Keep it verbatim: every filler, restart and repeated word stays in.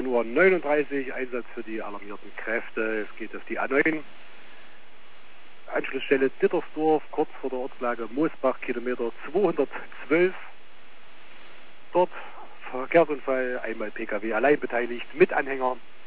neunzehn Uhr neununddreißig, Einsatz für die alarmierten Kräfte. Es geht auf die A neun. Anschlussstelle Dittersdorf, kurz vor der Ortslage Moosbach, Kilometer zweihundertzwölf. Dort Verkehrsunfall, einmal P K W allein beteiligt, mit Anhänger,